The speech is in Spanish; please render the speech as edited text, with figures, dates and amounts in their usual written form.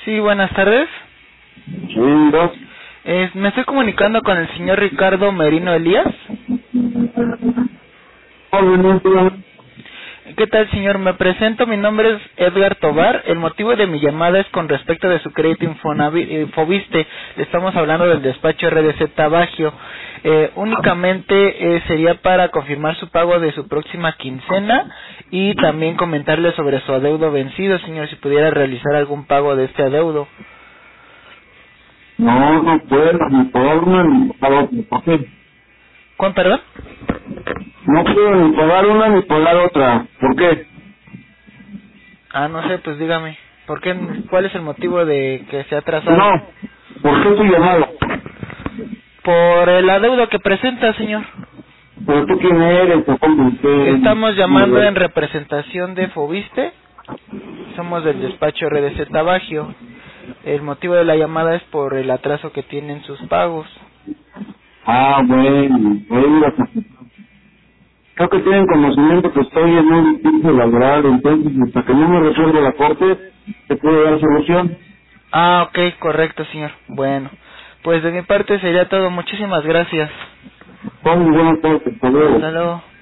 Sí, buenas tardes. Sí, dos. Me estoy comunicando con el señor Ricardo Merino Elías. ¿Qué tal, señor? Me presento, mi nombre es Edgar Tobar. El motivo de mi llamada es con respecto de su crédito Infoviste. Le estamos hablando del despacho RDZ Bagio. Únicamente sería para confirmar su pago de su próxima quincena y también comentarle sobre su adeudo vencido, señor, si pudiera realizar algún pago de este adeudo. No puedo ni pagar una ni pagar otra. ¿Por qué? ¿Cuál, perdón? No puedo ni pagar una ni pagar otra. ¿Por qué? No sé, pues dígame. ¿Por qué? ¿Cuál es el motivo de que se ha atrasado? No. ¿Por qué tu llamada? Por el adeudo que presenta, señor. ¿Pero tú quién eres? ¿O cómo usted? Estamos llamando en representación de Foviste. Somos del despacho RDZ Bagio. El motivo de la llamada es por el atraso que tienen sus pagos. Bueno. Creo que tienen conocimiento que estoy en un litigio laboral, entonces hasta que no me resuelva la corte, te puedo dar solución. Ok, correcto, señor. Bueno, pues de mi parte sería todo. Muchísimas gracias. Buenas tardes, hasta luego. Hasta luego.